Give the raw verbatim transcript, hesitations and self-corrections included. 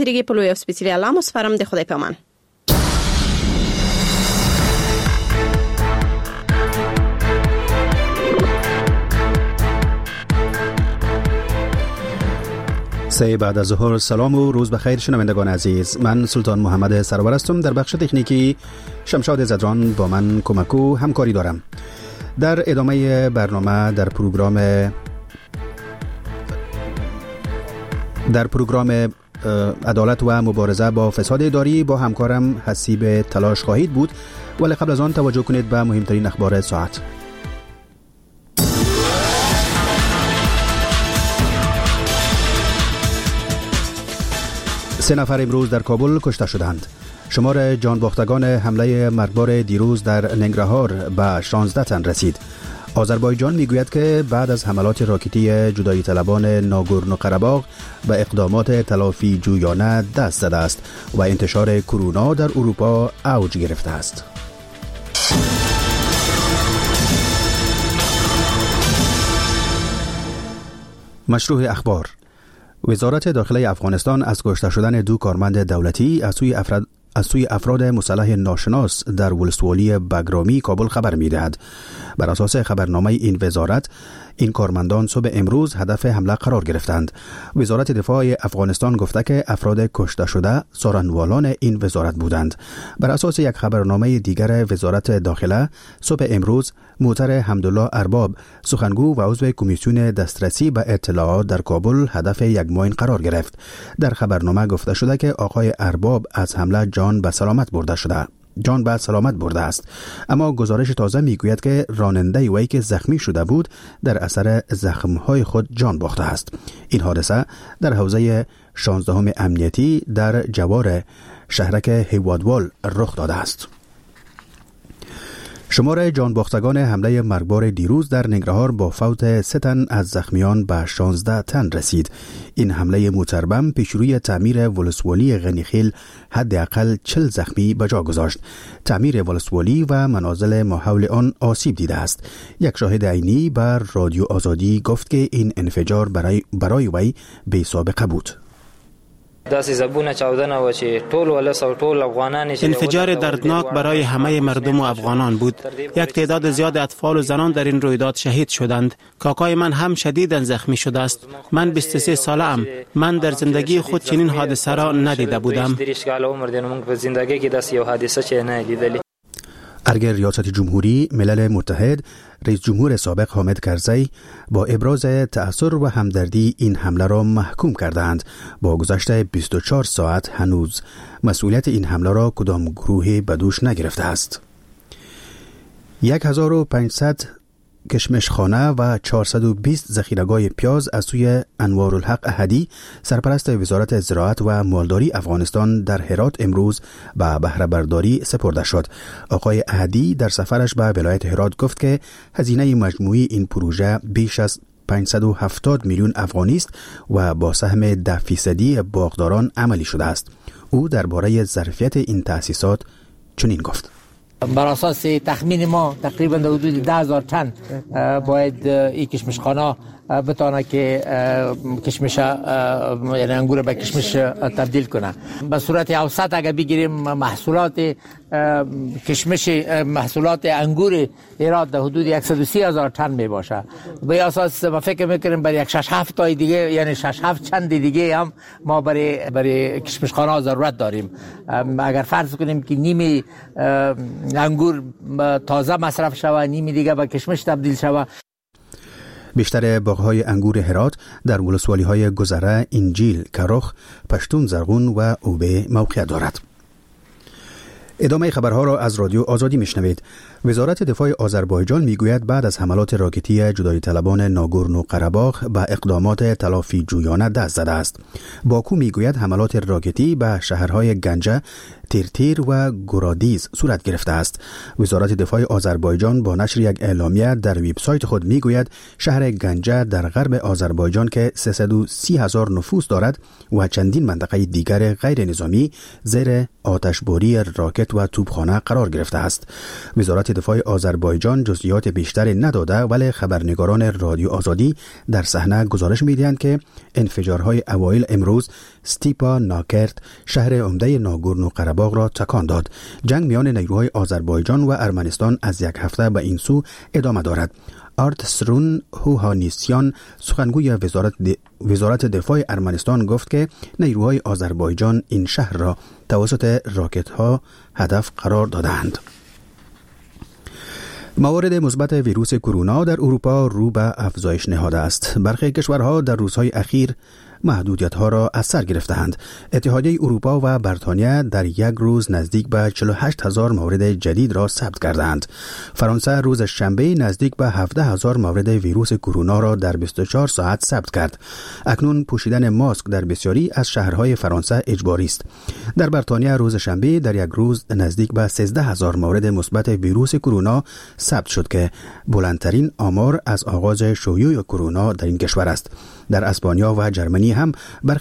Dirigi pelo eu specialamos faram de Jodai Paman. سه بعد از ظهر سلام و روز بخیر شنوندگان عزیز. من سلطان محمد سرور هستم. در بخش تکنیکی شمشاد زدران با من کمک و همکاری دارم. در ادامه برنامه در پروگرام در پروگرام عدالت و مبارزه با فساد اداری با همکارم حسیب تلاش خواهید بود، ولی قبل از آن توجه کنید به مهمترین اخبار ساعت. سه نفر امروز در کابل کشته شدند. شمار جان باختگان حمله مرگبار دیروز در ننگرهار به شانزده تن رسید. آذربایجان میگوید که بعد از حملات راکتی جدایی طلبان ناگورنو قره‌باغ به اقدامات تلافی جویانه دست زده است و انتشار کرونا در اروپا اوج گرفته است. مشروع اخبار: وزارت داخله افغانستان از کشته شدن دو کارمند دولتی از سوی افراد از سوی افراد مسلح ناشناس در ولسوالی بگرامی کابل خبر می‌دهد. بر اساس خبرنامه این وزارت، این کارمندان صبح امروز هدف حمله قرار گرفتند. وزارت دفاع افغانستان گفته که افراد کشته شده سارنوالان این وزارت بودند. بر اساس یک خبرنامه دیگر وزارت داخله، صبح امروز محتر حمدالله ارباب، سخنگو و عضو کمیسیون دسترسی به اطلاعات در کابل هدف یک معین قرار گرفت. در خبرنامه گفته شده که آقای ارباب از حمله جان به سلامت برده شده. جان به سلامت برده است، اما گزارش تازه میگوید که راننده وی که زخمی شده بود در اثر زخم‌های خود جان باخته است. این حادثه در حوزه شانزدهم امنیتی در جوار شهرک هیوادوال رخ داده است. شمار جان باختگان حمله مرگبار دیروز در ننگرهار با فوت سه تن از زخمیان به شانزده تن رسید. این حمله موتربم پیشروی تعمیر ولسوالی غنیخیل حداقل چهل زخمی به جا گذاشت. تعمیر ولسوالی و منازل ماحول آن آسیب دیده است. یک شاهد عینی بر رادیو آزادی گفت که این انفجار برای برای وی بی سابقه بود. انفجار دردناک برای همه مردم و افغانان بود. یک تعداد زیاد اطفال و زنان در این رویداد شهید شدند. کاکای من هم شدیداً زخمی شده است. من بیست و سه ساله ام. من در زندگی خود چنین حادثه را ندیده بودم. ارگه ریاست جمهوری ملل متحد، رئیس جمهور سابق حامد کرزی با ابراز تأثیر و همدردی این حمله را محکوم کردند. با گذشت بیست و چهار ساعت هنوز مسئولیت این حمله را کدام گروهی به دوش نگرفته است. هزار و پانصد کشمشخانه و چهارصد و بیست ذخیره‌گاه پیاز از سوی انوارالحق احدی، سرپرست وزارت زراعت و مالداری افغانستان، در هرات امروز به بهره برداری سپرده شد. آقای احدی در سفرش به ولایت هرات گفت که هزینه مجموعی این پروژه بیش از پانصد و هفتاد میلیون افغانی است و با سهم ده فیصدی باغداران عملی شده است. او درباره ظرفیت این تأسیسات چنین گفت: بر اساس تخمین ما تقریبا در حدود ده هزار تن باید این کشمشخانه بتونه که کشمش یعنی انگور به کشمش تبدیل کنه. به صورت اوسط اگر بگیریم محصولات کشمش محصولات انگور ایراد در حدود صد و سی هزار تن می باشه. به اساس ما فکر میکنیم برای یک شش هفت تای دیگه، یعنی شش هفت چند دیگه هم ما برای برای کشمشخانه ضرورت داریم. اگر فرض کنیم که نیمی انگور تازه مصرف شود، نیمی دیگه به کشمش تبدیل شود. بیشتر باغ‌های انگور هرات در ولسوالی‌های گذره، انجیل، کرخ، پشتون زرغون و اوبه موقعیت دارد. ادامه خبرها را از رادیو آزادی میشنوید. وزارت دفاع آذربایجان میگوید بعد از حملات راکتی جدایی طلبان ناگورنو قره‌باغ به اقدامات تلافی جویانه دست زده است. باکو میگوید حملات راکتی به شهرهای گنجه، تیرتیر و گورادیز صورت گرفته است. وزارت دفاع آذربایجان با نشر یک اعلامیه در وبسایت خود میگوید شهر گنجه در غرب آذربایجان که سیصد و سی هزار نفوس دارد و چندین منطقه دیگر غیر نظامی زیر آتشباری راکت و توپخانه قرار گرفته است. وزارت وزارت دفاع آذربایجان جزئیات بیشتری نداده، ولی خبرنگاران رادیو آزادی در صحنه گزارش می‌دهند که انفجارهای اوایل امروز ستیپا ناکرت، شهر عمده ناگورنو قره‌باغ را تکان داد. جنگ میان نیروهای آذربایجان و ارمنستان از یک هفته به این سو ادامه دارد. آرتسرون هوهانیسیان، سخنگوی وزارت, وزارت دفاع ارمنستان، گفت که نیروهای آذربایجان این شهر را توسط راکت‌ها هدف قرار دادند. موارد مثبت ویروس کرونا در اروپا رو به افزایش نهاده است. برخی کشورها در روزهای اخیر محدودیت‌ها را از سر گرفتند. اتحادیه اروپا و بریتانیا در یک روز نزدیک به چهل و هشت هزار مورد جدید را ثبت کردند. فرانسه روز شنبه نزدیک به هفده هزار مورد ویروس کرونا را در بیست و چهار ساعت ثبت کرد. اکنون پوشیدن ماسک در بسیاری از شهرهای فرانسه اجباری است. در بریتانیا روز شنبه در یک روز نزدیک به سیزده هزار مورد مثبت ویروس کرونا ثبت شد که بلندترین آمار از آغاز شیوع کرونا در این کشور است. در اسپانیا و جرمنی هم برخی